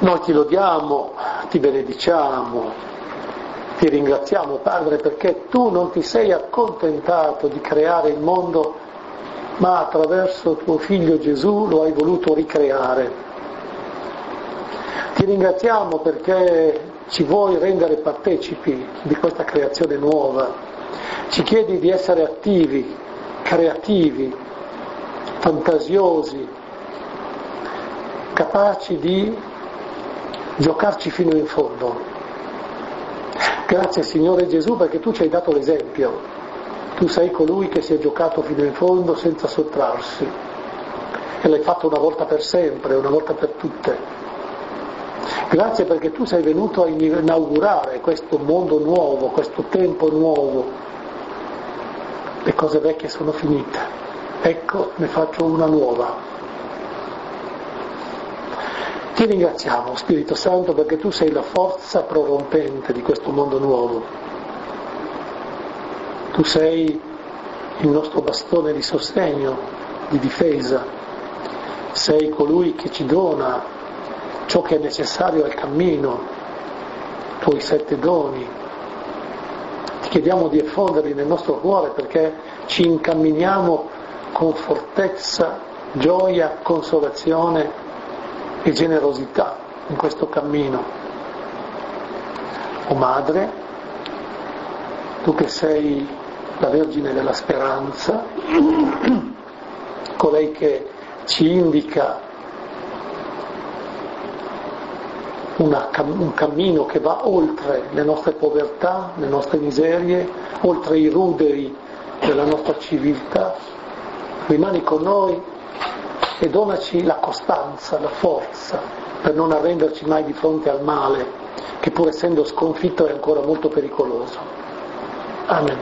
Noi ti lodiamo, ti benediciamo, ti ringraziamo, Padre, perché tu non ti sei accontentato di creare il mondo, ma attraverso tuo Figlio Gesù lo hai voluto ricreare. Ti ringraziamo perché ci vuoi rendere partecipi di questa creazione nuova. Ci chiedi di essere attivi, creativi, fantasiosi, capaci di giocarci fino in fondo. Grazie Signore Gesù perché tu ci hai dato l'esempio. Tu sei colui che si è giocato fino in fondo senza sottrarsi e l'hai fatto una volta per sempre, una volta per tutte. Grazie perché tu sei venuto a inaugurare questo mondo nuovo, questo tempo nuovo. Le cose vecchie sono finite. Ecco, ne faccio una nuova. Ti ringraziamo, Spirito Santo, perché tu sei la forza prorompente di questo mondo nuovo. Tu sei il nostro bastone di sostegno, di difesa. Sei colui che ci dona ciò che è necessario al cammino, i tuoi 7 doni. Ti chiediamo di effonderli nel nostro cuore perché ci incamminiamo con fortezza, gioia, consolazione e generosità in questo cammino. O Madre, tu che sei la Vergine della Speranza, colei che ci indica un cammino che va oltre le nostre povertà, le nostre miserie, oltre i ruderi della nostra civiltà. Rimani con noi e donaci la costanza, la forza per non arrenderci mai di fronte al male, che pur essendo sconfitto è ancora molto pericoloso. Amen.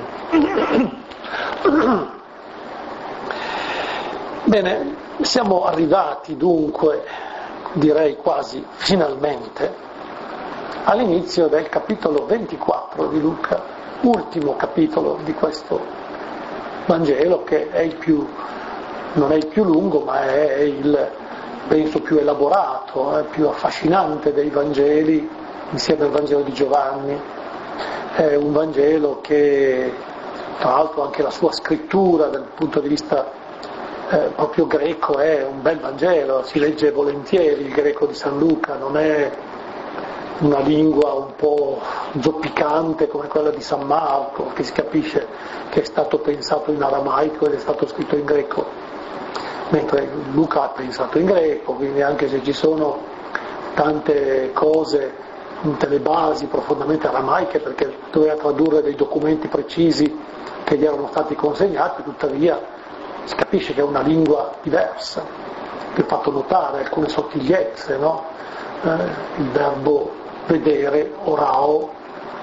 Bene, siamo arrivati dunque, direi quasi finalmente, all'inizio del capitolo 24 di Luca, ultimo capitolo di questo Vangelo che è non è il più lungo, ma è il, penso, più elaborato, più affascinante dei Vangeli, insieme al Vangelo di Giovanni. È un Vangelo che, tra l'altro, anche la sua scrittura dal punto di vista proprio greco è un bel Vangelo, si legge volentieri il greco di San Luca, non è una lingua un po' zoppicante come quella di San Marco, che si capisce che è stato pensato in aramaico ed è stato scritto in greco, mentre Luca ha pensato in greco, quindi anche se ci sono tante cose, tutte le basi profondamente aramaiche, perché doveva tradurre dei documenti precisi che gli erano stati consegnati, tuttavia si capisce che è una lingua diversa. Vi ho fatto notare alcune sottigliezze, no? Il verbo vedere, orao,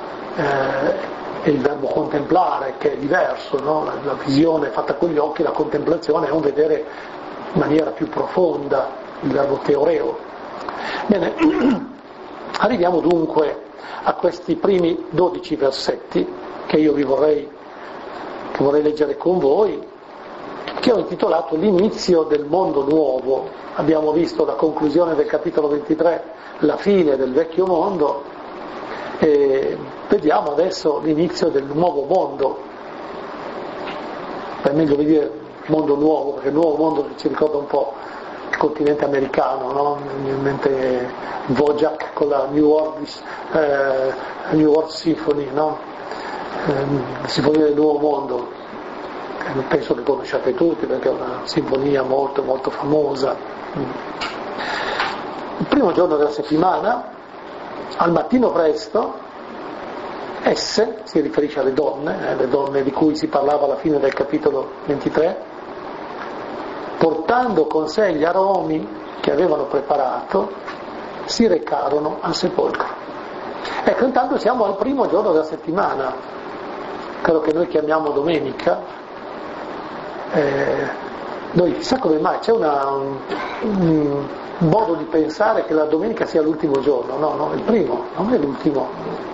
e il verbo contemplare, che è diverso, no? La visione fatta con gli occhi, la contemplazione è un vedere in maniera più profonda, il verbo teoreo. Bene, arriviamo dunque a questi primi 12 versetti che io vorrei leggere con voi, che ho intitolato l'inizio del mondo nuovo. Abbiamo visto la conclusione del capitolo 23, la fine del vecchio mondo, e vediamo adesso l'inizio del nuovo mondo. È meglio dire mondo nuovo, perché il nuovo mondo ci ricorda un po' il continente americano, no? Mi viene in mente Wojak con la New World Symphony, no? La sinfonia del nuovo mondo. Penso che conosciate tutti perché è una sinfonia molto molto famosa. Il primo giorno della settimana, al mattino presto, esse, si riferisce alle donne di cui si parlava alla fine del capitolo 23, portando con sé gli aromi che avevano preparato, si recarono al sepolcro. Ecco, intanto siamo al primo giorno della settimana, quello che noi chiamiamo domenica. Noi chissà come mai c'è un modo di pensare che la domenica sia l'ultimo giorno. No, il primo, non è l'ultimo,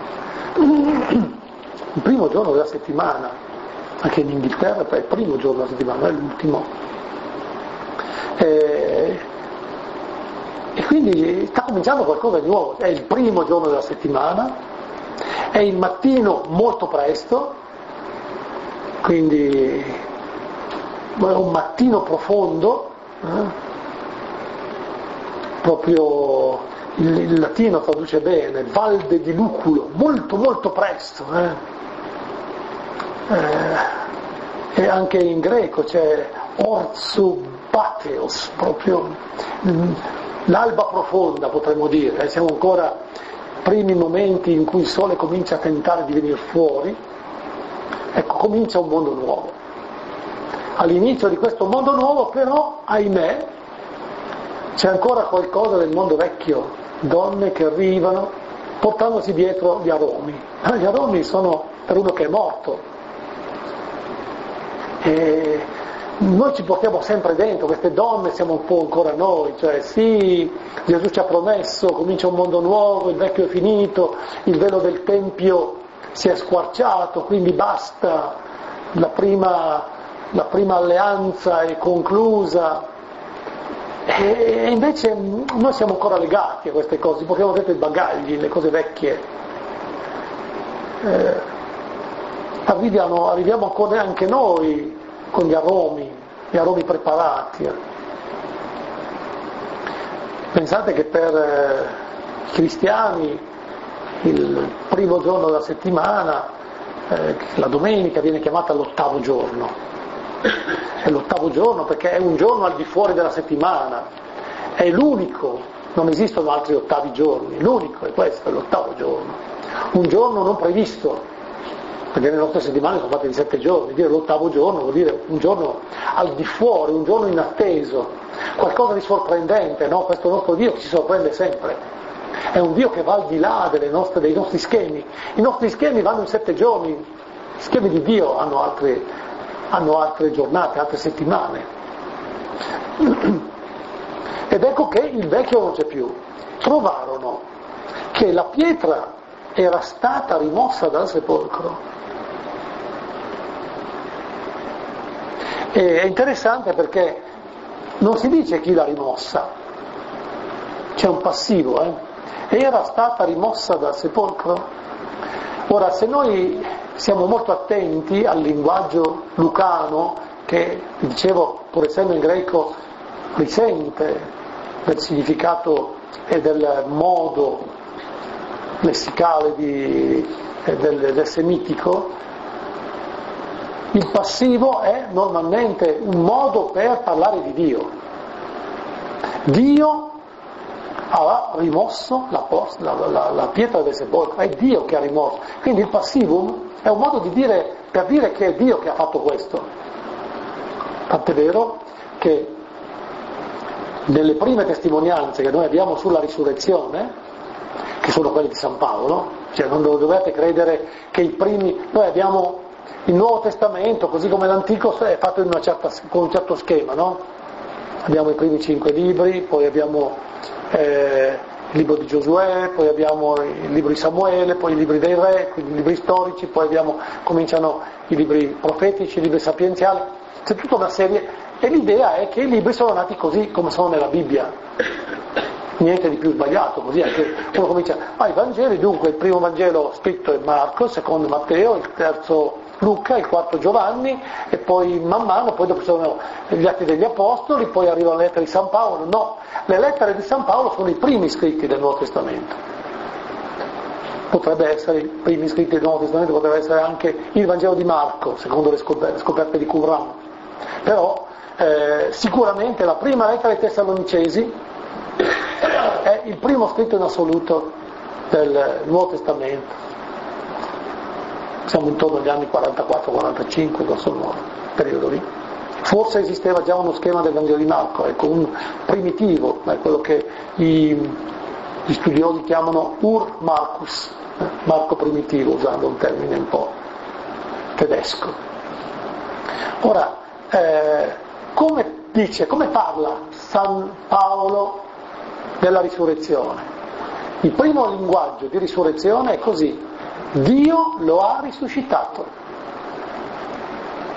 il primo giorno della settimana. Anche in Inghilterra è il primo giorno della settimana, non è l'ultimo. E quindi sta cominciando qualcosa di nuovo, è il primo giorno della settimana, è il mattino molto presto, quindi è un mattino profondo, proprio il latino traduce bene, valde di luculo, molto molto presto, e anche in greco c'è ortsubateos, proprio l'alba profonda potremmo dire, siamo ancora primi momenti in cui il sole comincia a tentare di venire fuori, ecco, comincia un mondo nuovo. All'inizio di questo mondo nuovo però, ahimè, c'è ancora qualcosa del mondo vecchio, donne che arrivano portandosi dietro gli aromi. Gli aromi sono per uno che è morto. E noi ci portiamo sempre dentro, queste donne siamo un po' ancora noi, cioè sì, Gesù ci ha promesso, comincia un mondo nuovo, il vecchio è finito, il velo del Tempio si è squarciato, quindi basta, la prima alleanza è conclusa. E invece noi siamo ancora legati a queste cose, portiamo dentro i bagagli, le cose vecchie. Arriviamo ancora anche noi con gli aromi preparati. Pensate che per i cristiani il primo giorno della settimana, la domenica, viene chiamata l'ottavo giorno. È l'ottavo giorno perché è un giorno al di fuori della settimana, è l'unico, non esistono altri ottavi giorni, l'unico è questo, è l'ottavo giorno, un giorno non previsto, perché le nostre settimane sono fatte di 7 giorni, dire l'ottavo giorno vuol dire un giorno al di fuori, un giorno inatteso, qualcosa di sorprendente, no? Questo nostro Dio che ci sorprende sempre, è un Dio che va al di là dei nostri schemi, i nostri schemi vanno in 7 giorni, gli schemi di Dio hanno altre giornate, altre settimane. Ed ecco che il vecchio non c'è più. Trovarono che la pietra era stata rimossa dal sepolcro. E è interessante perché non si dice chi l'ha rimossa, c'è un passivo, era stata rimossa dal sepolcro. Ora, se noi siamo molto attenti al linguaggio lucano, che, dicevo, pur essendo in greco, risente del significato e del modo lessicale del semitico, il passivo è normalmente un modo per parlare di Dio. Dio ha rimosso la pietra del sepolcro, è Dio che ha rimosso. Quindi il passivum è un modo di dire, per dire che è Dio che ha fatto questo. Tant'è vero che nelle prime testimonianze che noi abbiamo sulla risurrezione, che sono quelle di San Paolo, cioè non dovete credere che i primi, noi abbiamo il Nuovo Testamento, così come l'Antico, è fatto con un certo schema, no? Abbiamo i primi 5 libri, poi abbiamo il libro di Giosuè, poi abbiamo il libro di Samuele, poi i libri dei re, quindi i libri storici, poi cominciano i libri profetici, i libri sapienziali, c'è tutta una serie, e l'idea è che i libri sono nati così come sono nella Bibbia, niente di più sbagliato, così anche uno comincia, i Vangeli, dunque il primo Vangelo scritto è Marco, il secondo Matteo, il terzo Luca, il quarto Giovanni, e poi man mano, poi dopo sono gli Atti degli Apostoli, poi arrivano le lettere di San Paolo. No, le lettere di San Paolo sono i primi scritti del Nuovo Testamento. Potrebbe essere i primi scritti del Nuovo Testamento, potrebbe essere anche il Vangelo di Marco, secondo le scoperte di Qumran. Però sicuramente la prima lettera ai Tessalonicesi è il primo scritto in assoluto del Nuovo Testamento. Siamo intorno agli anni 44-45, grosso modo, periodo lì. Forse esisteva già uno schema del Vangelo di Marco, ecco, un primitivo, quello che gli studiosi chiamano Ur Marcus, Marco primitivo, usando un termine un po' tedesco. Ora, come parla San Paolo della risurrezione? Il primo linguaggio di risurrezione è così: Dio lo ha risuscitato,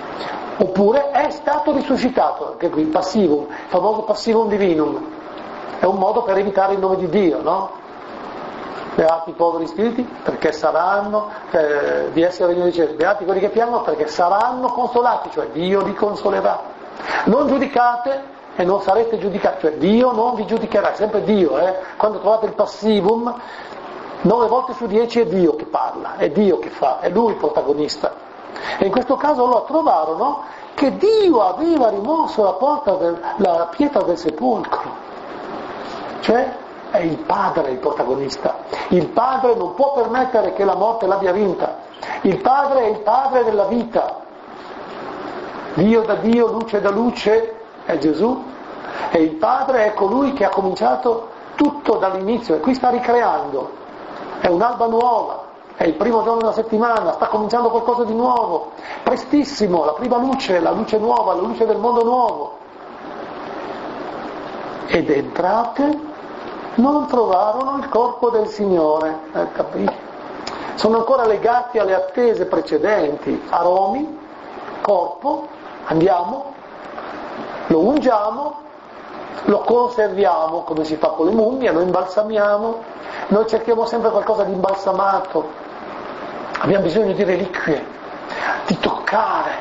oppure è stato risuscitato, anche qui il passivum, il famoso passivum divinum, È un modo per evitare il nome di Dio, no? Beati i poveri spiriti perché saranno di essere regno dei cieli. Beati quelli che piangono perché saranno consolati, cioè Dio li consolerà. Non giudicate e non sarete giudicati, cioè Dio non vi giudicherà, è sempre Dio, Quando trovate il passivum, 9 volte su 10 è Dio che parla, è Dio che fa, è Lui il protagonista. E in questo caso loro trovarono che Dio aveva rimosso la pietra del sepolcro, cioè è il Padre il protagonista. Il Padre non può permettere che la morte l'abbia vinta. Il Padre è il Padre della vita. Dio da Dio, luce da luce è Gesù, e il Padre è colui che ha cominciato tutto dall'inizio e qui sta ricreando. È un'alba nuova, è il primo giorno della settimana, sta cominciando qualcosa di nuovo, prestissimo, la prima luce, la luce nuova, la luce del mondo nuovo. Ed entrate, non trovarono il corpo del Signore, capite? Sono ancora legati alle attese precedenti, aromi, corpo, andiamo, lo ungiamo, lo conserviamo come si fa con le mummie, lo imbalsamiamo, noi cerchiamo sempre qualcosa di imbalsamato, abbiamo bisogno di reliquie, di toccare.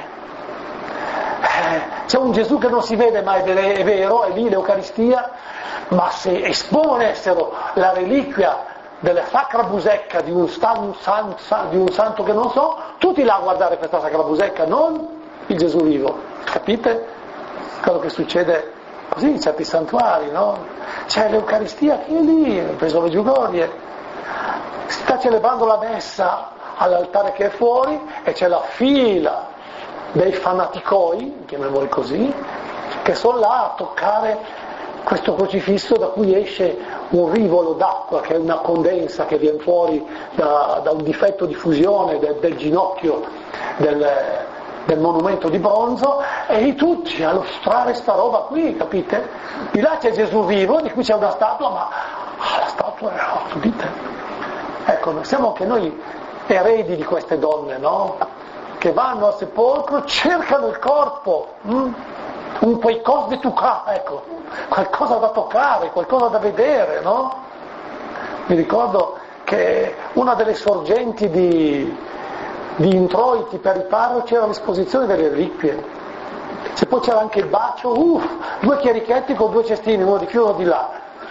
C'è un Gesù che non si vede ma è vero, è lì l'Eucaristia, ma se esponessero la reliquia della sacra busecca di un santo che non so, tutti là a guardare questa sacra busecca, non il Gesù vivo, capite? Quello che succede così in certi santuari, no? C'è l'Eucaristia che è lì, preso le giugorie, si sta celebrando la messa all'altare che è fuori e c'è la fila dei fanaticoi, chiamiamoli così, che sono là a toccare questo crocifisso da cui esce un rivolo d'acqua, che è una condensa che viene fuori da un difetto di fusione del ginocchio del monumento di bronzo, e lì tutti a lustrare sta roba qui, capite? Di là c'è Gesù vivo, di cui c'è una statua, ma la statua è, capite? Ecco, siamo anche noi eredi di queste donne, no? Che vanno al sepolcro, cercano il corpo, un qualcosa di toccare, ecco, qualcosa da toccare, qualcosa da vedere, no? Mi ricordo che una delle sorgenti di introiti per i parroci era l'esposizione delle reliquie. Se poi c'era anche il bacio, 2 chierichetti con 2 cestini, uno di qui e uno di là.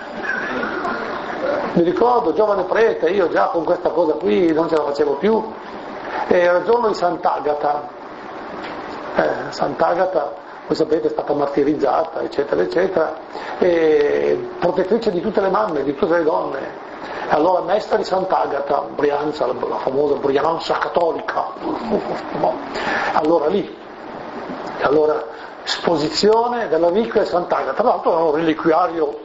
Mi ricordo, giovane prete, io già con questa cosa qui non ce la facevo più. Era il giorno di Sant'Agata. Sant'Agata, voi sapete, è stata martirizzata, eccetera, eccetera, e protettrice di tutte le mamme, di tutte le donne. Allora messa di Sant'Agata, Brianza, la famosa Brianza cattolica, allora lì, allora esposizione della reliquia di Sant'Agata, tra l'altro era un reliquiario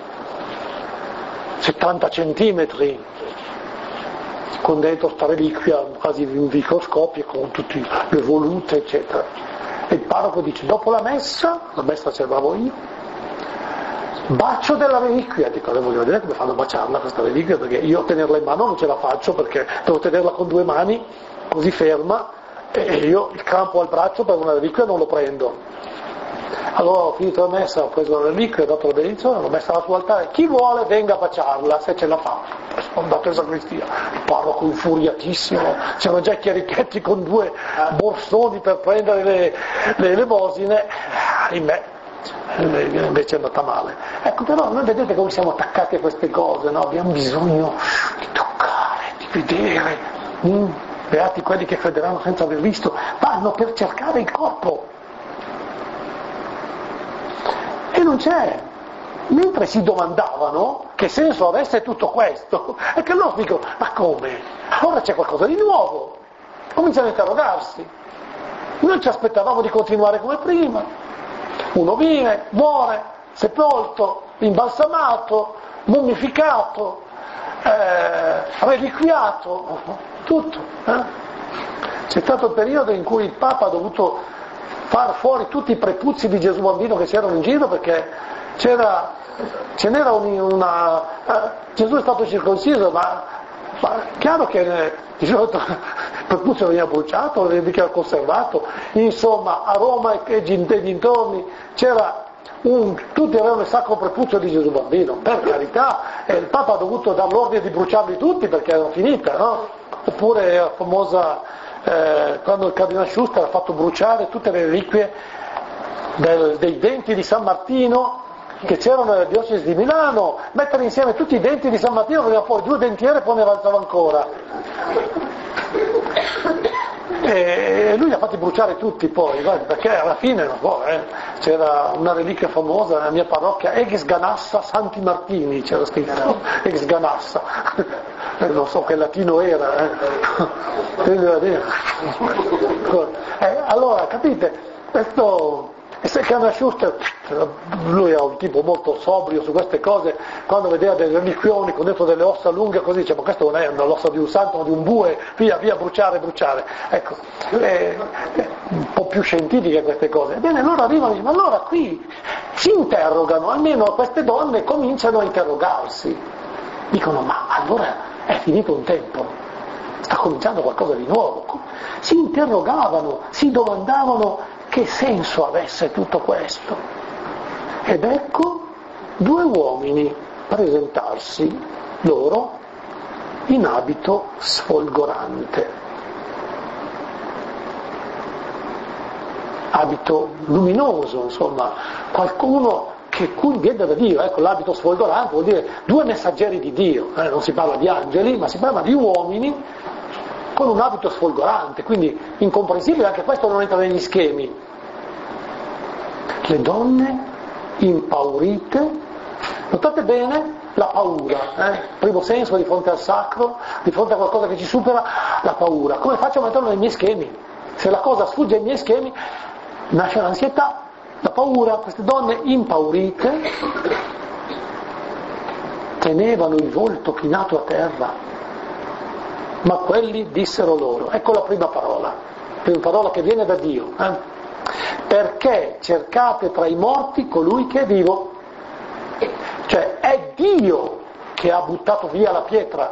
70 centimetri, con dentro sta reliquia quasi di un microscopio con tutte le volute, eccetera. E il parroco dice, dopo la messa celebravo io, bacio della reliquia, dico, voglio vedere come fanno a baciarla questa reliquia, perché io tenerla in mano non ce la faccio, perché devo tenerla con 2 mani, così ferma, e io il crampo al braccio per una reliquia non lo prendo. Allora ho finito la messa, ho preso la reliquia, ho dato la benedizione, l'ho messa sul altare, chi vuole venga a baciarla, se ce la fa. Sono andato in sacrestia, il parroco infuriatissimo, c'erano già i chierichetti con 2 borsoni per prendere le elemosine, ahimè. Invece è andata male. Ecco, però noi vedete come siamo attaccati a queste cose, no? Abbiamo bisogno di toccare, di vedere. Beati quelli che crederanno senza aver visto, vanno per cercare il corpo e non c'è. Mentre si domandavano che senso avesse tutto questo, e che loro dicono, ma come? Ora c'è qualcosa di nuovo, cominciano a interrogarsi. Noi ci aspettavamo di continuare come prima. Uno viene, muore, sepolto, imbalsamato, mummificato, reliquiato, tutto. C'è stato il periodo in cui il Papa ha dovuto far fuori tutti i prepuzzi di Gesù bambino che c'erano in giro, perché ce n'era una... Gesù è stato circonciso, ma chiaro che di solito il prepuzio veniva bruciato, veniva conservato, insomma a Roma e dintorni c'era tutti avevano il sacro prepuzio di Gesù bambino, per carità, e il Papa ha dovuto dar l'ordine di bruciarli tutti perché era finita, no? Oppure la famosa, quando il Cardinale Schuster ha fatto bruciare tutte le reliquie dei denti di San Martino che c'erano nella diocesi di Milano, mettere insieme tutti i denti di San Martino, veniva fuori 2 dentiere e poi ne avanzava ancora. E lui li ha fatti bruciare tutti poi, perché alla fine c'era una reliquia famosa nella mia parrocchia, Ex Ganassa Santi Martini, c'era scritto, Ex Ganassa, non so che latino era. Allora, capite, questo... E se Cardinale Schuster, lui è un tipo molto sobrio su queste cose, quando vedeva dei reliquioni con dentro delle ossa lunghe così dice, ma questo non è l'ossa di un santo ma di un bue, via, bruciare. Ecco, un po' più scientifiche queste cose. Ebbene, loro arrivano e dicono, ma allora qui si interrogano, almeno queste donne cominciano a interrogarsi. Dicono, ma allora è finito un tempo, sta cominciando qualcosa di nuovo. Si interrogavano, si domandavano che senso avesse tutto questo. Ed ecco 2 uomini presentarsi loro in abito sfolgorante, abito luminoso, insomma, qualcuno cui viene da Dio. Ecco, l'abito sfolgorante vuol dire 2 messaggeri di Dio, non si parla di angeli, ma si parla di uomini con un abito sfolgorante, quindi incomprensibile, anche questo non entra negli schemi. Le donne impaurite, notate bene la paura, primo senso di fronte al sacro, di fronte a qualcosa che ci supera, la paura. Come faccio a metterlo nei miei schemi? Se la cosa sfugge ai miei schemi, nasce l'ansietà, la paura. Queste donne impaurite tenevano il volto chinato a terra, ma quelli dissero loro, ecco la prima parola che viene da Dio, perché cercate tra i morti colui che è vivo, cioè è Dio che ha buttato via la pietra.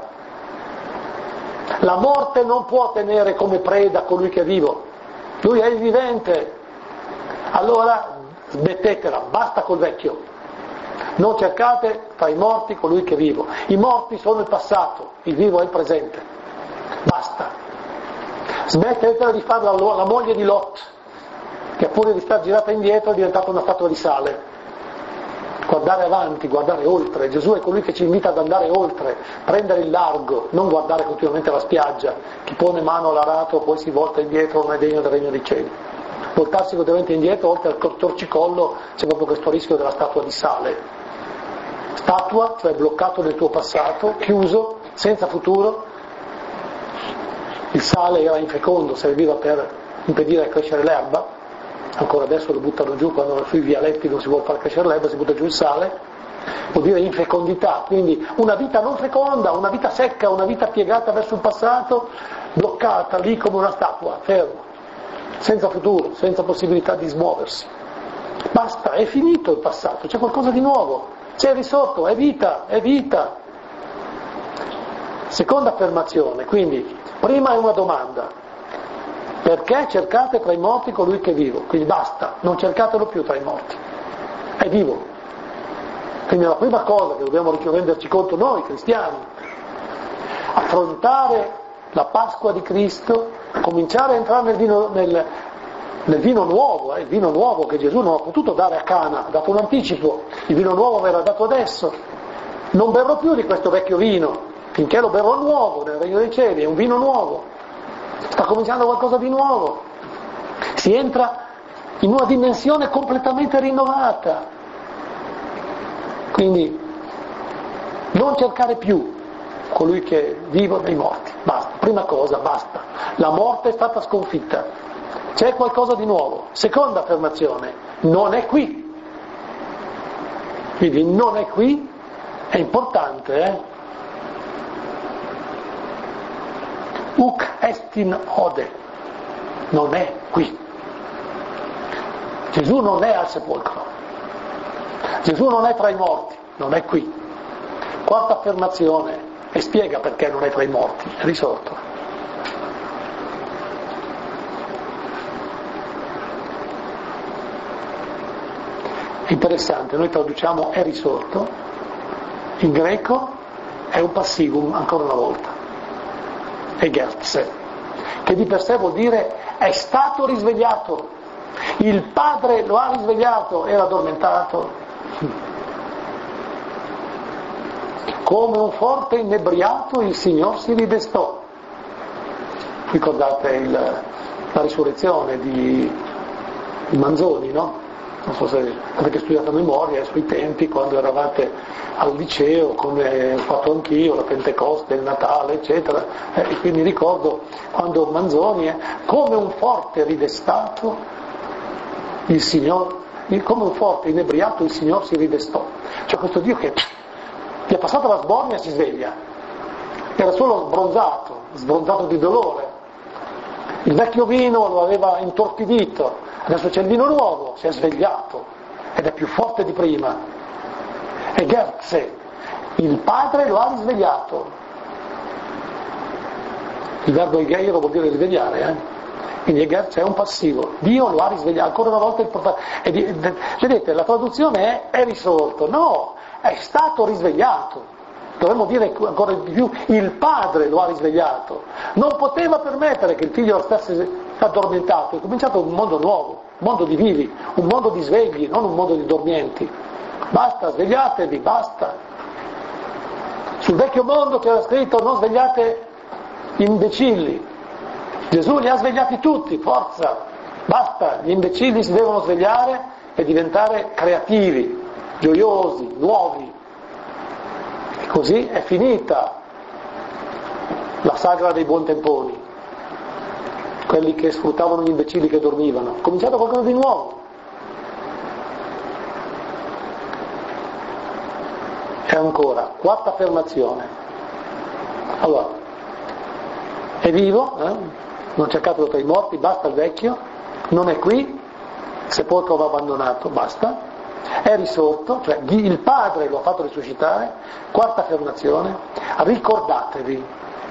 La morte non può tenere come preda colui che è vivo, lui è il vivente. Allora smettetela, basta col vecchio, non cercate tra i morti colui che è vivo. I morti sono il passato, il vivo è il presente, basta. Smettetela di fare la moglie di Lot, che pure di star girata indietro è diventata una statua di sale. Guardare avanti, guardare oltre. Gesù è colui che ci invita ad andare oltre, prendere il largo, non guardare continuamente la spiaggia. Chi pone mano all'arato poi si volta indietro non è degno del regno dei cieli. Voltarsi continuamente indietro, oltre al torcicollo, c'è proprio questo rischio della statua di sale. Statua, cioè bloccato nel tuo passato, chiuso, senza futuro. Il sale era infecondo, serviva per impedire a crescere l'erba. Ancora adesso lo buttano giù quando sui vialetti non si vuole far crescere l'erba, si butta giù il sale, vuol dire infecondità, quindi una vita non feconda, una vita secca, una vita piegata verso il passato, bloccata lì come una statua, ferma, senza futuro, senza possibilità di smuoversi. Basta, è finito il passato, c'è qualcosa di nuovo, c'è risorto, è vita, è vita. Seconda affermazione, quindi, prima è una domanda. Perché cercate tra i morti colui che è vivo? Quindi basta, non cercatelo più tra i morti, è vivo. Quindi la prima cosa che dobbiamo renderci conto noi cristiani, affrontare la Pasqua di Cristo, cominciare a entrare nel vino nuovo, il vino nuovo che Gesù non ha potuto dare a Cana, ha dato un anticipo, il vino nuovo verrà dato adesso. Non berrò più di questo vecchio vino, finché lo berrò nuovo nel regno dei cieli, è un vino nuovo. Sta cominciando qualcosa di nuovo, si entra in una dimensione completamente rinnovata. Quindi non cercare più colui che è vivo dei morti, basta, prima cosa, basta. La morte è stata sconfitta, c'è qualcosa di nuovo. Seconda affermazione, non è qui. Quindi non è qui, è importante, Uc est in ode, non è qui. Gesù non è al sepolcro, Gesù non è tra i morti, non è qui. Quarta affermazione, e spiega perché non è tra i morti, è risorto. Interessante, noi traduciamo è risorto, in greco è un passivum ancora una volta, egertse, che di per sé vuol dire è stato risvegliato, il padre lo ha risvegliato, era addormentato, come un forte inebriato il Signor si ridestò. Ricordate la risurrezione di Manzoni, no? Non so se avete studiato a memoria sui tempi, quando eravate al liceo, come ho fatto anch'io, la Pentecoste, il Natale, eccetera, e quindi ricordo quando Manzoni come un forte ridestato il Signor, come un forte inebriato il Signor si ridestò. Cioè questo Dio che gli è passata la sbornia e si sveglia, era solo sbronzato di dolore, il vecchio vino lo aveva intorpidito, adesso c'è il vino nuovo, si è svegliato ed è più forte di prima. E Gerze, il padre lo ha risvegliato. Il verbo egeiro vuol dire risvegliare, Quindi Gerze è un passivo. Dio lo ha risvegliato, ancora una volta vedete, la traduzione è risorto, no, è stato risvegliato. Dovremmo dire ancora di più, il padre lo ha risvegliato. Non poteva permettere che il figlio stesse addormentato, è cominciato un mondo nuovo, un mondo di vivi, un mondo di svegli, non un mondo di dormienti. Basta, svegliatevi, basta. Sul vecchio mondo che era scritto non svegliate gli imbecilli. Gesù li ha svegliati tutti, forza, basta, gli imbecilli si devono svegliare e diventare creativi, gioiosi, nuovi. E così è finita la sagra dei buontemponi, quelli che sfruttavano gli imbecilli che dormivano. È cominciato qualcosa di nuovo. E ancora, quarta affermazione. Allora, è vivo, non cercatelo tra i morti, basta il vecchio, non è qui, sepolcro va abbandonato, basta. È risorto, cioè il padre lo ha fatto risuscitare. Quarta affermazione, ricordatevi.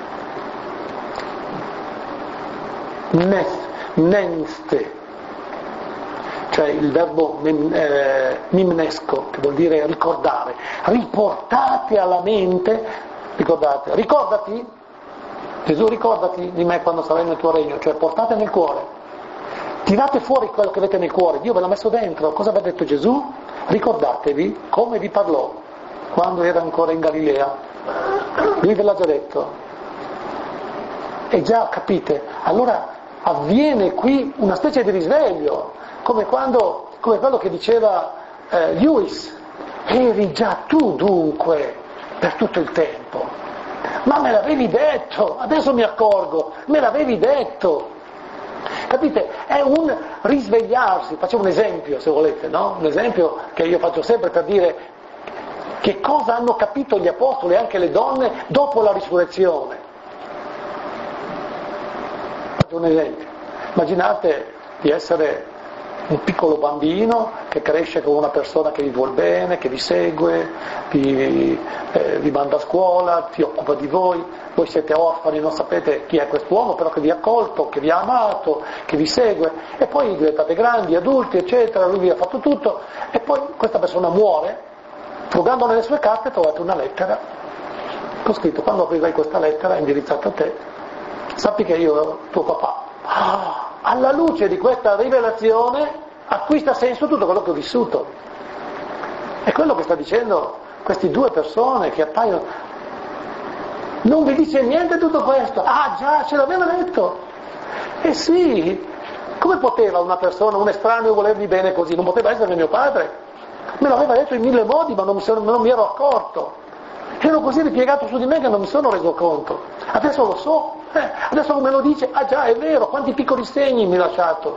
Nenste, cioè il verbo mimnesco, che vuol dire ricordare. Riportate alla mente, ricordati, Gesù, ricordati di me quando sarai nel tuo regno, cioè portate nel cuore. Tirate fuori quello che avete nel cuore, Dio ve l'ha messo dentro. Cosa aveva detto Gesù? Ricordatevi come vi parlò quando era ancora in Galilea. Lui ve l'ha già detto. E già capite, allora avviene qui una specie di risveglio, come quello che diceva Lewis. Eri già tu dunque per tutto il tempo. Ma me l'avevi detto, adesso mi accorgo, me l'avevi detto. Capite? È un risvegliarsi. Facciamo un esempio, se volete, no? Un esempio che io faccio sempre per dire che cosa hanno capito gli apostoli e anche le donne dopo la risurrezione. Faccio un esempio. Immaginate di essere un piccolo bambino che cresce con una persona che vi vuol bene, che vi segue, vi manda a scuola, si occupa di voi siete orfani, non sapete chi è quest'uomo, però che vi ha accolto, che vi ha amato, che vi segue, e poi diventate grandi, adulti, eccetera, lui vi ha fatto tutto, e poi questa persona muore, frugando nelle sue carte trovate una lettera, con scritto: quando aprirai questa lettera indirizzata a te, sappi che io ero tuo papà. Alla luce di questa rivelazione acquista senso tutto quello che ho vissuto. È quello che sta dicendo queste due persone che appaiono. Non vi dice niente tutto questo? Ah già, ce l'aveva detto. Eh sì, come poteva una persona, un estraneo volermi bene così? Non poteva essere mio padre. Me l'aveva detto in mille modi, ma non mi ero accorto. Ero così ripiegato su di me che non mi sono reso conto. Adesso lo so, adesso me lo dice, ah già, è vero, quanti piccoli segni mi ha lasciato.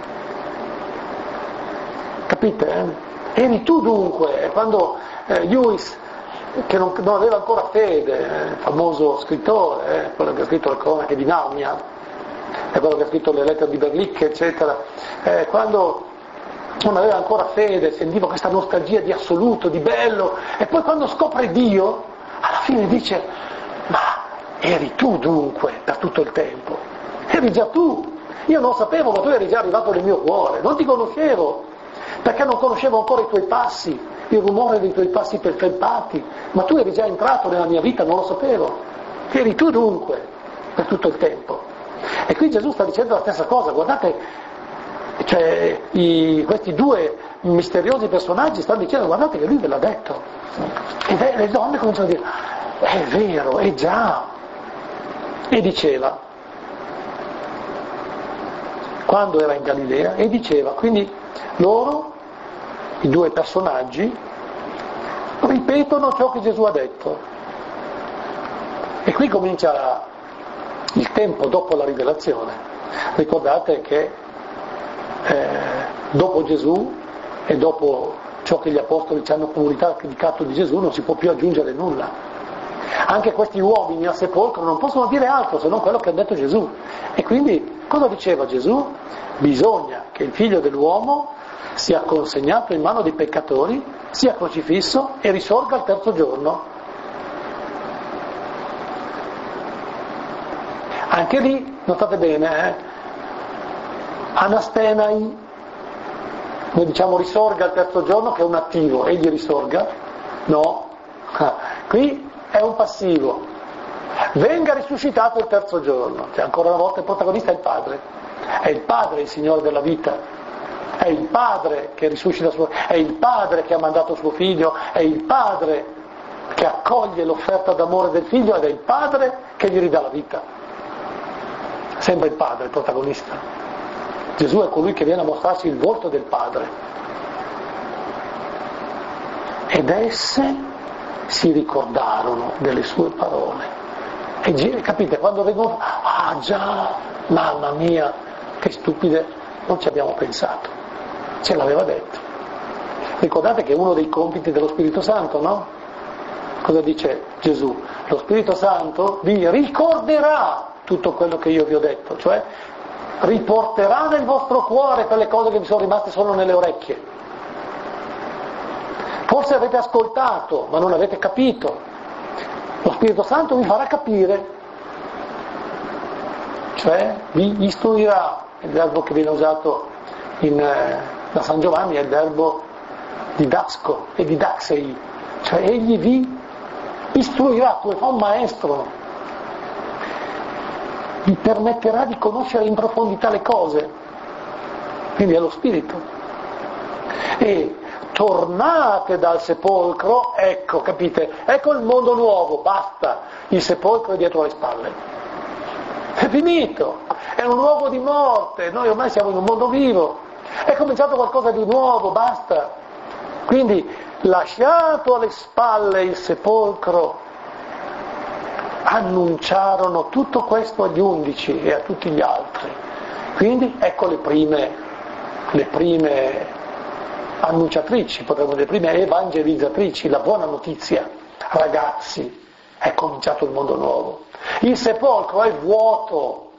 Capite? Eri tu dunque, quando Lewis, che non aveva ancora fede, famoso scrittore, quello che ha scritto le cronache di Narnia, è quello che ha scritto le lettere di Berlicche, eccetera, quando non aveva ancora fede, sentiva questa nostalgia di assoluto, di bello, e poi quando scopre Dio, alla fine dice: ma eri tu dunque per tutto il tempo, eri già tu, io non sapevo, ma tu eri già arrivato nel mio cuore, non ti conoscevo, perché non conoscevo ancora i tuoi passi, il rumore dei tuoi passi perfettati, ma tu eri già entrato nella mia vita, non lo sapevo. Eri tu dunque, per tutto il tempo. E qui Gesù sta dicendo la stessa cosa, guardate, cioè questi due misteriosi personaggi stanno dicendo, guardate che lui ve l'ha detto. E le donne cominciano a dire, è vero, è già. E diceva, quando era in Galilea, e diceva, quindi loro, i due personaggi, ripetono ciò che Gesù ha detto. E qui comincia il tempo dopo la rivelazione. Ricordate che dopo Gesù e dopo ciò che gli apostoli ci hanno comunicato di Gesù non si può più aggiungere nulla. Anche questi uomini al sepolcro non possono dire altro se non quello che ha detto Gesù. E quindi cosa diceva Gesù? Bisogna che il figlio dell'uomo sia consegnato in mano dei peccatori, sia crocifisso e risorga al terzo giorno. Anche lì, notate bene, anastenai, noi diciamo risorga al terzo giorno, che è un attivo, egli risorga, no, qui è un passivo, venga risuscitato il terzo giorno, cioè ancora una volta il protagonista è il Padre il Signore della vita, è il Padre che risuscita è il Padre che ha mandato suo Figlio, è il Padre che accoglie l'offerta d'amore del Figlio ed è il Padre che gli ridà la vita. Sempre il Padre, il protagonista. Gesù è colui che viene a mostrarci il volto del Padre. Ed esse si ricordarono delle sue parole. E capite, quando vengono, già, mamma mia, che stupide, non ci abbiamo pensato. Ce l'aveva detto. Ricordate che è uno dei compiti dello Spirito Santo, no? Cosa dice Gesù? Lo Spirito Santo vi ricorderà tutto quello che io vi ho detto, cioè riporterà nel vostro cuore quelle cose che vi sono rimaste solo nelle orecchie. Forse avete ascoltato, ma non avete capito. Lo Spirito Santo vi farà capire, cioè vi istruirà. Il verbo che viene usato da San Giovanni è il verbo didasco e didaxei, cioè egli vi istruirà come fa un maestro. Vi permetterà di conoscere in profondità le cose, quindi è lo Spirito. E tornate dal sepolcro, ecco, capite, ecco il mondo nuovo, basta, il sepolcro è dietro le spalle, è finito, è un luogo di morte, noi ormai siamo in un mondo vivo, è cominciato qualcosa di nuovo, basta. Quindi lasciato alle spalle il sepolcro, annunciarono tutto questo agli 11 e a tutti gli altri. Quindi ecco le prime annunciatrici, potremmo dire, le prime evangelizzatrici, la buona notizia. Ragazzi, è cominciato il mondo nuovo. Il sepolcro è vuoto,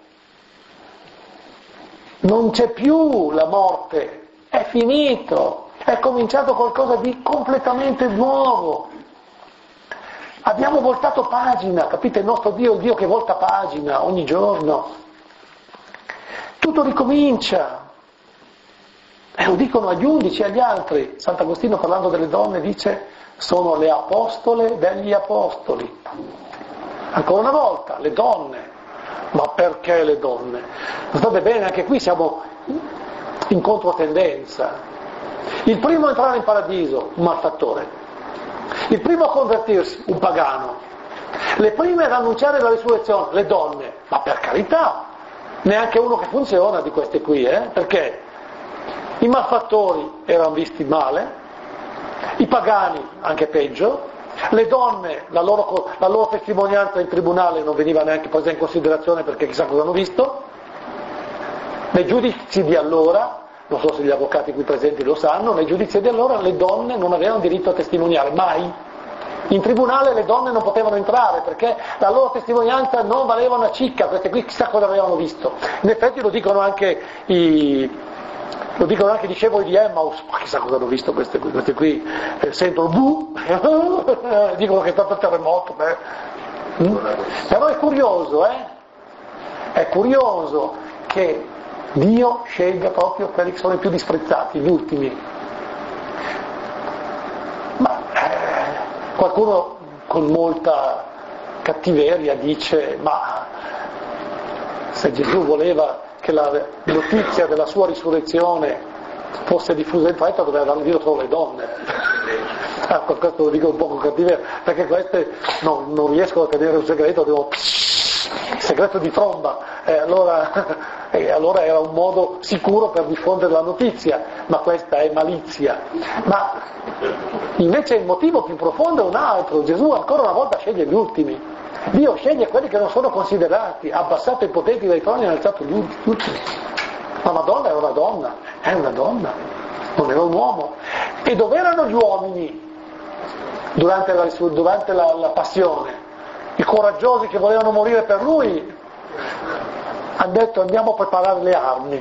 non c'è più la morte, è finito, è cominciato qualcosa di completamente nuovo. Abbiamo voltato pagina, capite? Il nostro Dio è il Dio che volta pagina ogni giorno. Tutto ricomincia. E lo dicono agli 11 e agli altri. Sant'Agostino, parlando delle donne, dice sono le apostole degli apostoli. Ancora una volta, le donne. Ma perché le donne? State bene, anche qui siamo in controtendenza. Il primo a entrare in paradiso, un malfattore. Il primo a convertirsi, un pagano. Le prime ad annunciare la risurrezione, le donne. Ma per carità, neanche uno che funziona di queste qui, perché i malfattori erano visti male, i pagani anche peggio, le donne, la loro testimonianza in tribunale non veniva neanche presa in considerazione perché chissà cosa hanno visto. Nei giudizi di allora, non so se gli avvocati qui presenti lo sanno, nei giudizi di allora le donne non avevano diritto a testimoniare, mai. In tribunale le donne non potevano entrare perché la loro testimonianza non valeva una cicca, queste qui chissà cosa avevano visto. In effetti lo dicono anche i discepoli di Emmaus, ma chissà cosa hanno visto queste qui sentono buh, dicono che è stato il terremoto. Però è curioso che Dio scelga proprio quelli che sono i più disprezzati, gli ultimi, Qualcuno con molta cattiveria dice: ma se Gesù voleva che la notizia della sua risurrezione fosse diffusa in fretta, doveva darlo Dio solo alle donne. Per questo lo dico un po' con cattiveria, perché queste non riescono a tenere un segreto, devo segreto di tromba, allora era un modo sicuro per diffondere la notizia, ma questa è malizia. Ma invece il motivo più profondo è un altro. Gesù ancora una volta sceglie gli ultimi. Dio sceglie quelli che non sono considerati, ha abbassato i potenti dai troni e ha alzato gli ultimi. Ma Madonna era una donna, è una donna, non era un uomo. E dove erano gli uomini durante la passione? I coraggiosi che volevano morire per lui hanno detto: andiamo a preparare le armi.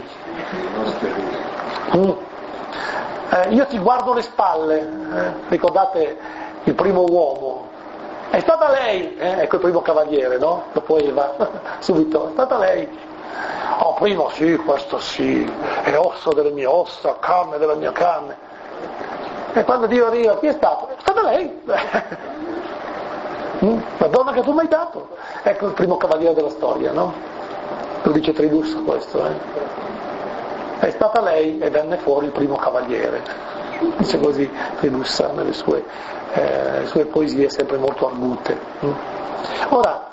Io ti guardo le spalle, ricordate il primo uomo? È stata lei, ecco il primo cavaliere, no? Dopo Eva, subito, è stata lei. Oh, prima sì, questo sì, è osso delle mie ossa, carne della mia carne. E quando Dio arriva, chi è stato? È stata lei. La donna che tu mi hai dato. Ecco il primo cavaliere della storia, no? Lo dice Tridus questo, È stata lei e venne fuori il primo cavaliere. Dice così Tridus nelle sue poesie sempre molto argute. Ora,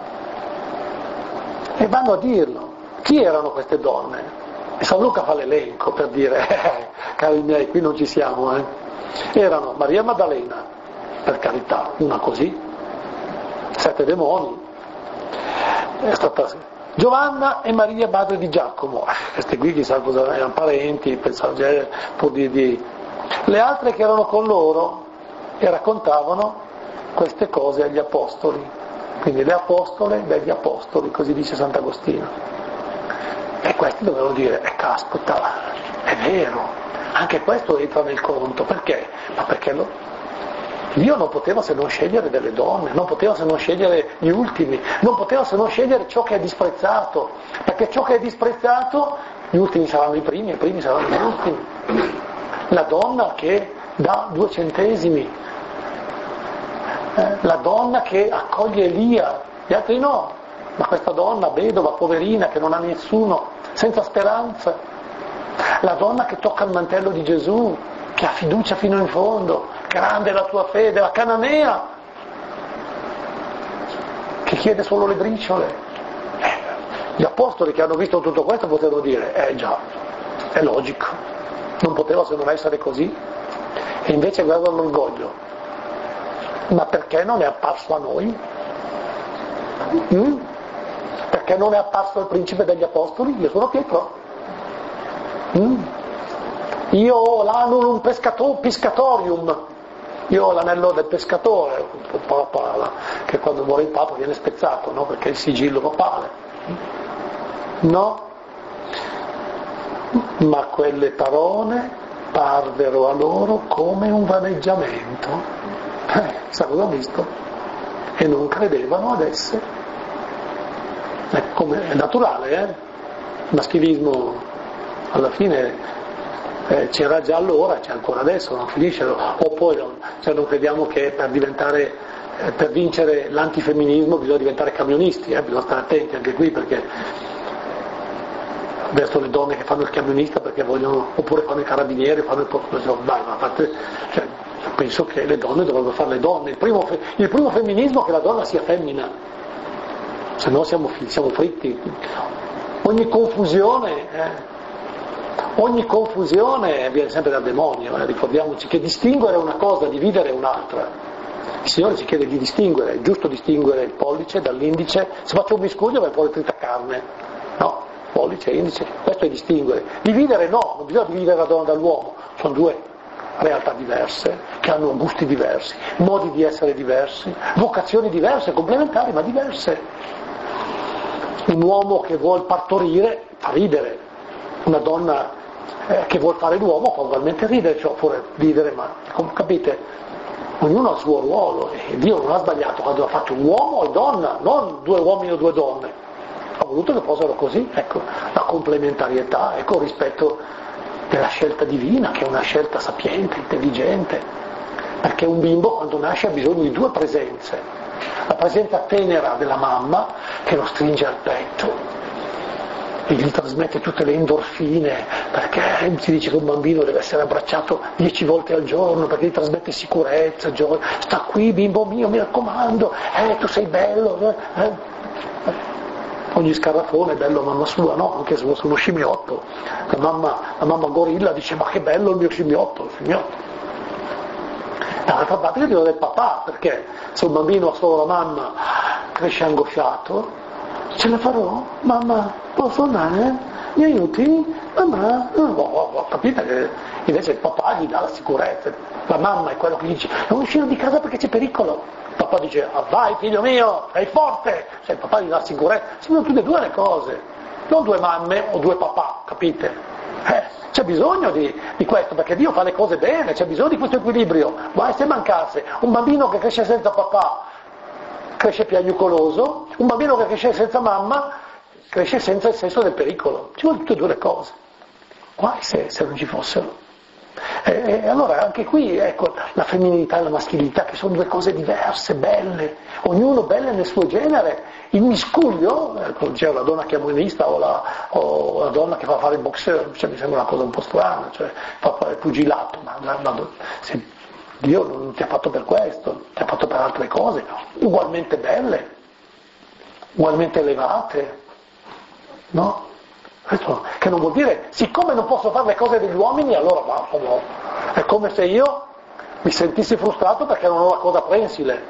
e vanno a dirlo. Chi erano queste donne? E San Luca fa l'elenco per dire, cari miei, qui non ci siamo, Erano Maria Maddalena, per carità, una così, 7 demoni, è stata Giovanna e Maria, madre di Giacomo, queste qui chissà cosa erano, parenti, pensavo, pur di. Le altre che erano con loro e raccontavano queste cose agli apostoli, quindi le apostole degli apostoli, così dice Sant'Agostino. E questi dovevano dire: caspita, è vero, anche questo entra nel conto. Perché? Ma perché Dio non poteva se non scegliere delle donne, non poteva se non scegliere gli ultimi, non poteva se non scegliere ciò che è disprezzato, perché ciò che è disprezzato, gli ultimi saranno i primi saranno gli ultimi. La donna che dà 2 centesimi, la donna che accoglie Elia, gli altri no. Ma questa donna vedova, poverina, che non ha nessuno, senza speranza, la donna che tocca il mantello di Gesù, che ha fiducia fino in fondo, grande la tua fede, la cananea, che chiede solo le briciole. Gli apostoli che hanno visto tutto questo potevano dire: già, è logico, non poteva se non essere così. E invece guarda l'orgoglio. Ma perché non è apparso a noi? Perché non è apparso il principe degli apostoli? Io sono Pietro. Io ho l'anulum piscatorium, io ho l'anello del pescatore, che quando muore il Papa viene spezzato, no? Perché è il sigillo papale. No? Ma quelle parole parvero a loro come un vaneggiamento. Sa cosa ho visto? E non credevano ad esse. È naturale, Il maschilismo alla fine c'era già allora, c'è ancora adesso, non finisce. O poi non crediamo che per vincere l'antifemminismo bisogna diventare camionisti, bisogna stare attenti anche qui, perché verso le donne che fanno il camionista perché vogliono, oppure fanno i carabinieri, fanno penso che le donne dovrebbero fare le donne. Il primo femminismo è che la donna sia femmina. Se no siamo fritti. Ogni confusione viene sempre dal demonio, ricordiamoci che distinguere una cosa, dividere è un'altra. Il Signore ci chiede di distinguere, è giusto distinguere il pollice dall'indice. Se faccio un miscuglio vai fuori tutta carne, no? Pollice, indice, questo è distinguere. Dividere no, non bisogna dividere la donna dall'uomo, sono 2 realtà diverse, che hanno gusti diversi, modi di essere diversi, vocazioni diverse, complementari ma diverse. Un uomo che vuol partorire fa ridere, una donna che vuol fare l'uomo fa ugualmente ridere, cioè oppure ridere, ma capite? Ognuno ha il suo ruolo e Dio non ha sbagliato quando ha fatto un uomo e donna, non 2 uomini o 2 donne. Ha voluto che fossero così, ecco, la complementarietà, ecco il rispetto della scelta divina, che è una scelta sapiente, intelligente. perché un bimbo quando nasce ha bisogno di due presenze, la presenza tenera della mamma che lo stringe al petto e gli trasmette tutte le endorfine, perché si dice che un bambino deve essere abbracciato 10 volte al giorno, perché gli trasmette sicurezza, gioia, sta qui bimbo mio, mi raccomando, tu sei bello, Ogni scarafone è bello a mamma sua, no? Anche se fosse uno scimmiotto. La mamma gorilla dice ma che bello il mio scimmiotto, Dall'altra parte io dico del papà, perché se un bambino ha solo la mamma cresce angosciato, ce la farò? Mamma, posso andare? Mi aiuti? Mamma? Capite che invece il papà gli dà la sicurezza, la mamma è quello che gli dice non uscire di casa perché c'è pericolo. Il papà dice vai figlio mio, sei forte, cioè il papà gli dà la sicurezza, sono tutte e due le cose, non due mamme o due papà, capite? C'è bisogno di questo, perché Dio fa le cose bene, c'è bisogno di questo equilibrio, ma se mancasse un bambino che cresce senza papà cresce piagnucoloso, un bambino che cresce senza mamma cresce senza il senso del pericolo, ci vogliono tutte e due le cose, guai se non ci fossero. E allora anche qui ecco la femminilità e la maschilità che sono due cose diverse, belle, ognuno belle nel suo genere. Il miscuglio, diceva la donna chiamonista o la donna che fa fare il boxer, cioè, mi sembra una cosa un po' strana, cioè fa fare il pugilato, ma se Dio non ti ha fatto per questo, ti ha fatto per altre cose, ugualmente belle, ugualmente elevate, no? Questo che non vuol dire, siccome non posso fare le cose degli uomini, allora basta, no. È come se io mi sentissi frustrato perché non ho la coda prensile.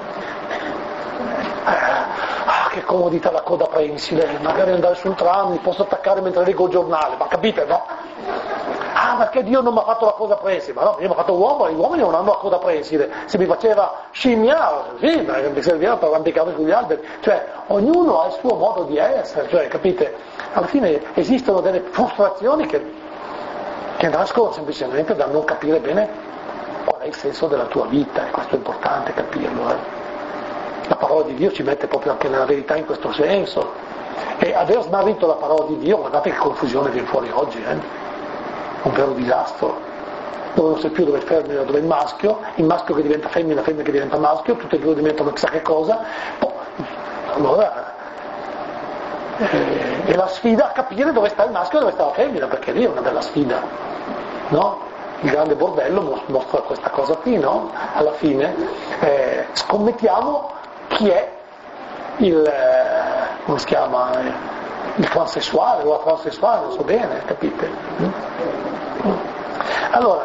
Che comodità la coda prensile, magari andare sul tram, mi posso attaccare mentre leggo il giornale, ma capite, no? Perché Dio non mi ha fatto la coda prensile, ma no, io mi ha fatto uomo, gli uomini non hanno la coda prensile, se mi faceva scimmiare, sì, mi serviva per arrampicare sugli alberi, cioè ognuno ha il suo modo di essere, cioè capite, alla fine esistono delle frustrazioni che nascono semplicemente da non capire bene qual è il senso della tua vita, e questo è importante capirlo. La parola di Dio ci mette proprio anche nella verità in questo senso, e aver smarrito la parola di Dio, guardate che confusione viene fuori oggi, un vero disastro, dove non sai più dove è il femmina, dove è il maschio che diventa femmina, la femmina che diventa maschio, tutte e due diventano chissà che cosa, allora è la sfida a capire dove sta il maschio e dove sta la femmina, perché lì è una bella sfida, no? Il grande bordello mostra questa cosa qui, no? Alla fine scommettiamo chi è come si chiama, il transessuale o la transessuale, non so bene, capite? Allora,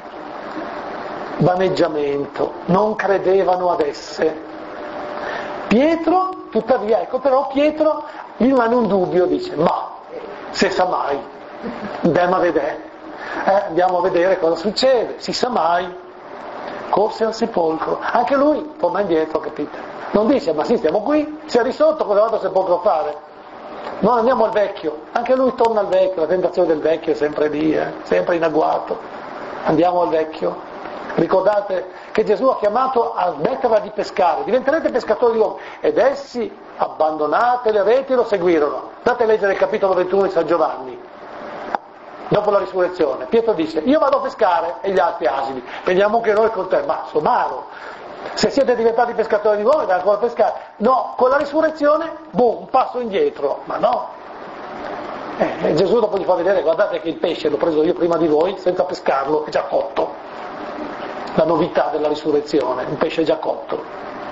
vaneggiamento, non credevano ad esse. Pietro, tuttavia, ecco però Pietro gli rimane un dubbio, dice, ma se sa mai, andiamo a vedere. Andiamo a vedere cosa succede, si sa mai, corse al sepolcro, anche lui torna indietro, capite? Non dice, ma sì, stiamo qui, si è risolto, cosa vado al sepolcro a fare? No, andiamo al vecchio, anche lui torna al vecchio, la tentazione del vecchio è sempre lì, sempre in agguato, andiamo al vecchio. Ricordate che Gesù ha chiamato a smetterla di pescare, diventerete pescatori di uomini, ed essi, abbandonate le reti, lo seguirono. Andate a leggere il capitolo 21 di San Giovanni. Dopo la risurrezione, Pietro dice, io vado a pescare e gli altri asini, veniamo anche noi con te, ma somaro, se siete diventati pescatori di uomini, ancora a pescare, no, con la risurrezione, boom, un passo indietro, ma no. E Gesù dopo gli fa vedere, guardate che il pesce l'ho preso io prima di voi, senza pescarlo, è già cotto, la novità della risurrezione, un pesce è già cotto,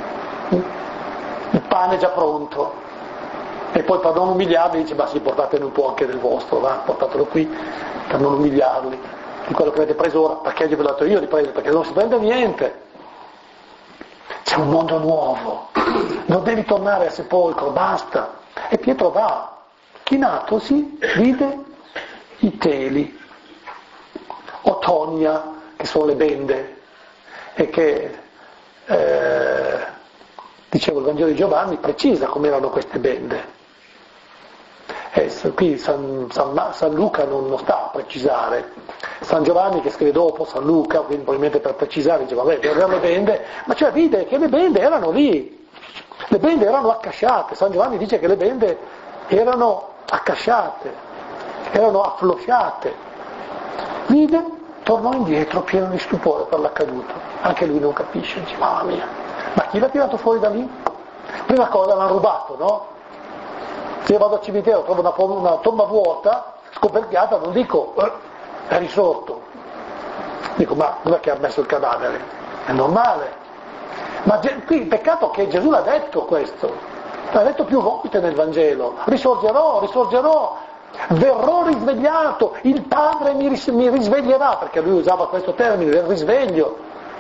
il pane è già pronto. E poi per non umiliarli dice, ma sì, portatene un po' anche del vostro, va, portatelo qui per non umiliarli, di quello che avete preso ora, perché gli ho dato io di prendere, perché non si prende niente. C'è un mondo nuovo, non devi tornare al sepolcro, basta. E Pietro va, chinatosi, vide i teli, otonia, che sono le bende, e che dicevo il Vangelo di Giovanni precisa come erano queste bende. Qui San Luca non sta a precisare, San Giovanni che scrive dopo, San Luca, quindi probabilmente per precisare, dice vabbè, erano le bende, ma cioè vide che le bende erano lì, le bende erano accasciate, San Giovanni dice che le bende erano accasciate, erano afflosciate, vide, tornò indietro pieno di stupore per l'accaduto. Anche lui non capisce, dice, mamma mia, ma chi l'ha tirato fuori da lì? Prima cosa l'hanno rubato, no? Se io vado al cimitero trovo una tomba vuota, scoperchiata, non dico, è risorto. Dico, ma dov'è che ha messo il cadavere? È normale. Ma qui il peccato che Gesù l'ha detto questo, l'ha detto più volte nel Vangelo, risorgerò, verrò risvegliato, il Padre mi risveglierà, perché lui usava questo termine del risveglio.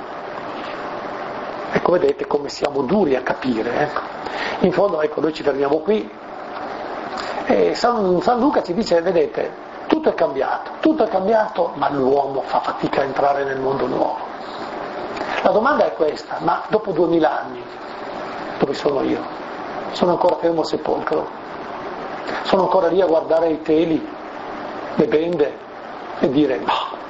Ecco, vedete come siamo duri a capire, ecco. In fondo, ecco, noi ci fermiamo qui e San Luca ci dice, vedete, tutto è cambiato, ma l'uomo fa fatica a entrare nel mondo nuovo. La domanda è questa, ma dopo 2000 anni, dove sono io? Sono ancora fermo al sepolcro? Sono ancora lì a guardare i teli, le bende e dire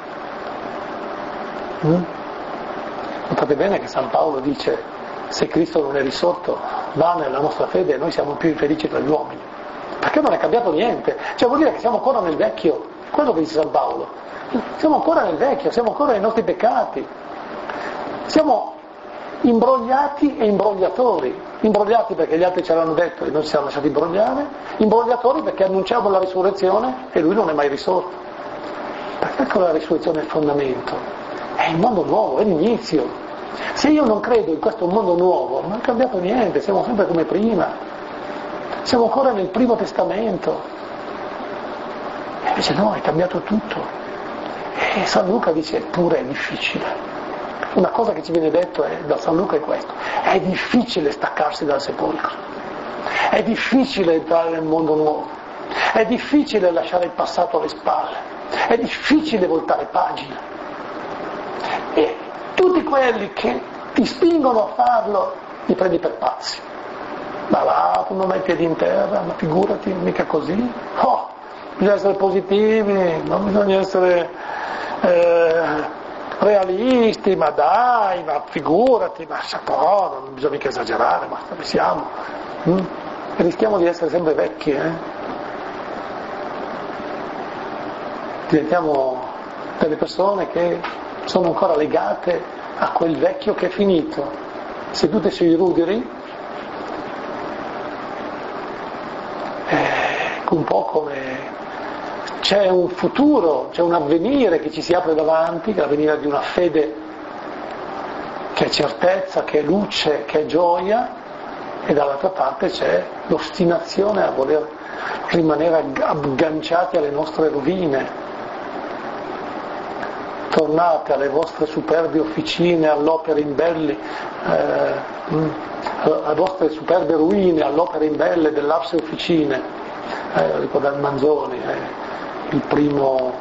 no. Notate bene che San Paolo dice, se Cristo non è risorto, vana è la nostra fede e noi siamo più infelici tra gli uomini. Perché non è cambiato niente, cioè vuol dire che siamo ancora nel vecchio, quello che dice San Paolo, siamo ancora nel vecchio, siamo ancora nei nostri peccati, siamo imbrogliati e imbrogliati perché gli altri ce l'hanno detto e noi ci siamo lasciati imbrogliare, imbrogliatori perché annunciamo la risurrezione e lui non è mai risorto. Perché ecco la risurrezione è il fondamento, è il mondo nuovo, è l'inizio. Se io non credo in questo mondo nuovo, non è cambiato niente, siamo sempre come prima. Siamo ancora nel Primo Testamento, e invece no, è cambiato tutto. E San Luca dice, eppure è difficile. Una cosa che ci viene detto da San Luca è questo, è difficile staccarsi dal sepolcro, è difficile entrare nel mondo nuovo, è difficile lasciare il passato alle spalle, è difficile voltare pagina. E tutti quelli che ti spingono a farlo, li prendi per pazzi. Ma va, tu non hai piedi in terra, ma figurati, mica così. Bisogna essere positivi, non bisogna essere realisti, ma dai, ma figurati, ma no, non bisogna mica esagerare, ma dove siamo? Rischiamo di essere sempre vecchi, Diventiamo delle persone che sono ancora legate a quel vecchio che è finito, sedute sui ruderi, un po' come c'è un futuro, c'è un avvenire che ci si apre davanti, che è l'avvenire di una fede che è certezza, che è luce, che è gioia, e dall'altra parte c'è l'ostinazione a voler rimanere agganciati alle nostre rovine. Tornate alle vostre superbe officine, all'opera imbelli, alle vostre superbe ruine, all'opera imbelle dell'Ars Officine. Ricordate Manzoni, il primo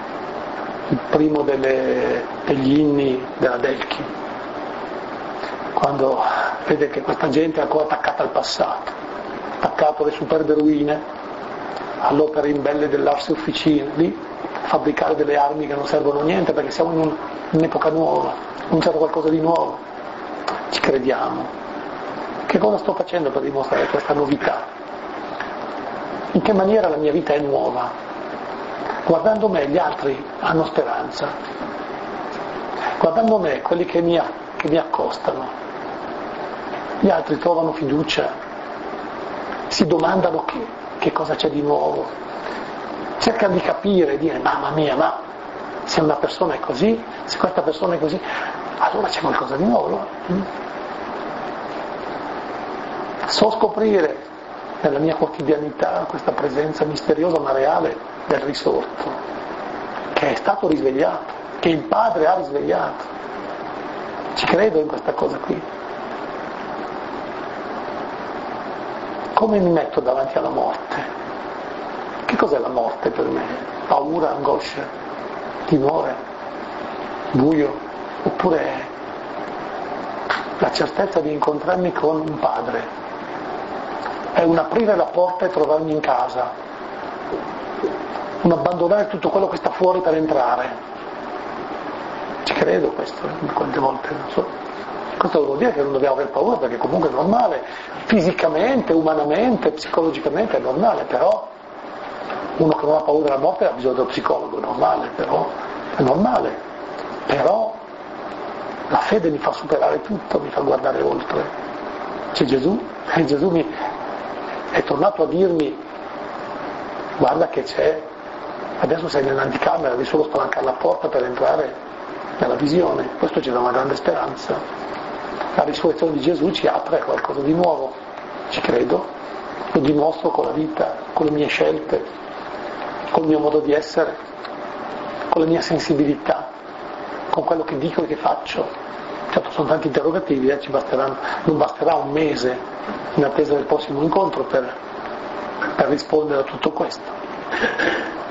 degli inni della Delchi, quando vede che questa gente è ancora attaccata al passato, attaccato alle superbe ruine, all'opera imbelle dell'Ars Officine, lì fabbricare delle armi che non servono a niente perché siamo in un'epoca nuova, cominciato qualcosa di nuovo, ci crediamo. Che cosa sto facendo per dimostrare questa novità? In che maniera la mia vita è nuova? Guardando me gli altri hanno speranza, guardando me quelli che mi accostano, gli altri trovano fiducia, si domandano che cosa c'è di nuovo, cercano di capire, dire mamma mia, ma se una persona è così, se questa persona è così, allora c'è qualcosa di nuovo. So scoprire nella mia quotidianità questa presenza misteriosa ma reale del risorto, che è stato risvegliato, che il Padre ha risvegliato. Ci credo in questa cosa qui. Come mi metto davanti alla morte? Che cos'è la morte per me? Paura, angoscia, timore, buio, oppure la certezza di incontrarmi con un Padre? È un aprire la porta e trovarmi in casa, un abbandonare tutto quello che sta fuori per entrare. Ci credo questo, quante volte, non so. Questo vuol dire che non dobbiamo aver paura, perché comunque è normale, fisicamente, umanamente, psicologicamente è normale, però uno che non ha paura della morte ha bisogno dello psicologo, è normale, però è normale. però la fede mi fa superare tutto, mi fa guardare oltre. C'è Gesù, e Gesù mi è tornato a dirmi: guarda che c'è, adesso sei nell'anticamera, devi solo spalancare la porta per entrare nella visione. Questo ci dà una grande speranza. La risurrezione di Gesù ci apre a qualcosa di nuovo, ci credo, lo dimostro con la vita, con le mie scelte, col mio modo di essere, con la mia sensibilità, con quello che dico e che faccio. Certo, sono tanti interrogativi, non basterà un mese in attesa del prossimo incontro per rispondere a tutto questo.